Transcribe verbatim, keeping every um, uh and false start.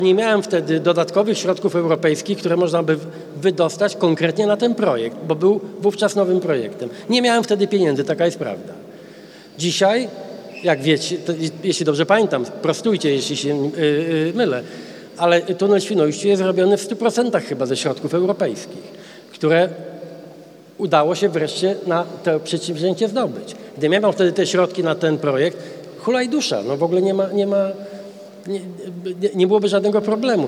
Nie miałem wtedy dodatkowych środków europejskich, które można by wydostać konkretnie na ten projekt, bo był wówczas nowym projektem. Nie miałem wtedy pieniędzy, taka jest prawda. Dzisiaj, jak wiecie, to, jeśli dobrze pamiętam, prostujcie, jeśli się yy, yy, mylę, ale tunel w Świnoujściu jest robiony w stu procentach chyba ze środków europejskich, które udało się wreszcie na to przedsięwzięcie zdobyć. Gdybym miał wtedy te środki na ten projekt, hulaj dusza, no w ogóle nie ma, nie ma, nie, nie byłoby żadnego problemu.